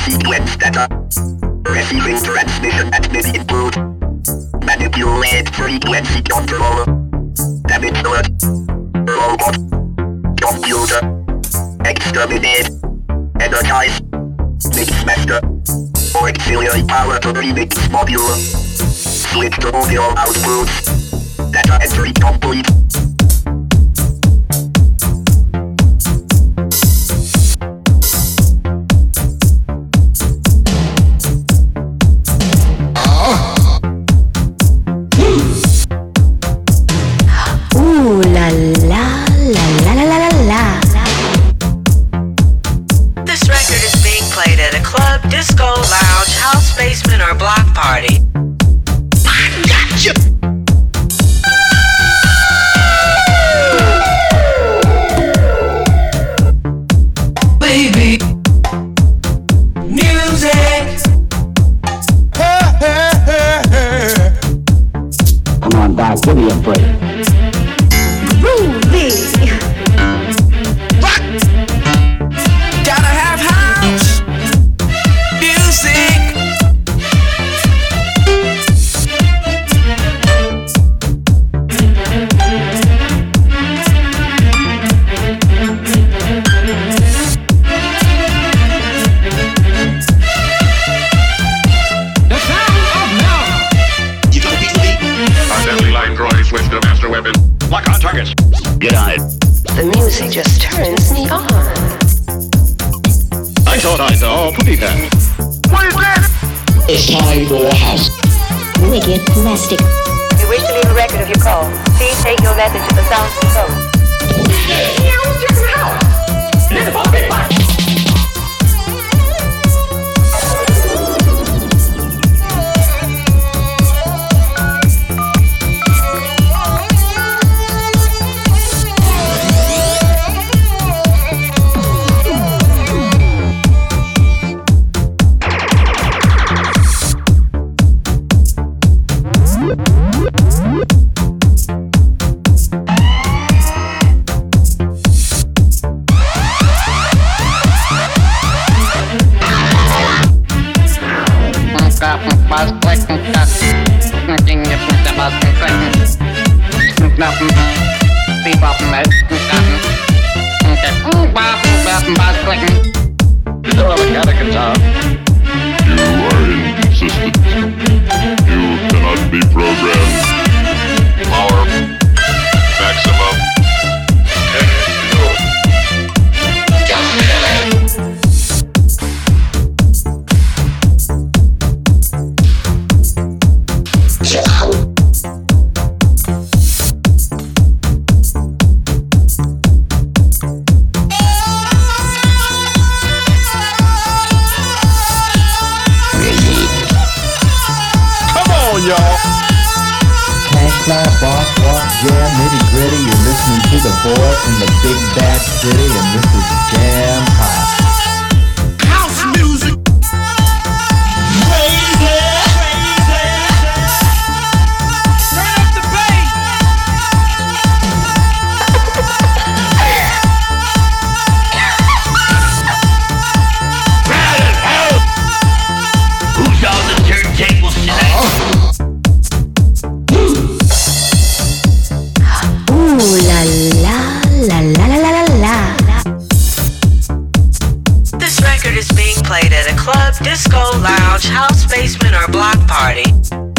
sequence data. Receiving transmission at mid-input. Manipulate frequency control. Damage node. Robot. Computer. Exterminate. Energize. Mix master. Auxiliary power to remix module. Switch to audio outputs. Data entry complete. Ooh la la la la la la la. This record is being played at a club, disco, lounge, house, basement, or block party. I got you. Baby, music. Come on, Doc, give me a break. Rock. Gotta have house music. The sound of now. You gonna be with me? Our deadly light droid switched to master weapon. Lock on targets. Get on it. The music just turns me on. I thought I saw a putty pan. What is that? It's time for a house. Wicked plastic. If you wish to leave a record of your call, please take your message to the sound control. Still have a catechins on. You are inconsistent. You cannot be programmed. Power. Maximum. Flash, boss, walk, jam, nitty gritty. You're listening to the boy from the big bad city, and this is Jam Hot. House music. Crazy. Turn up the bass. Who's on the turntables tonight? Ooh la la la la la la la la. This record is being played at a club, disco, lounge, house, basement, or block party.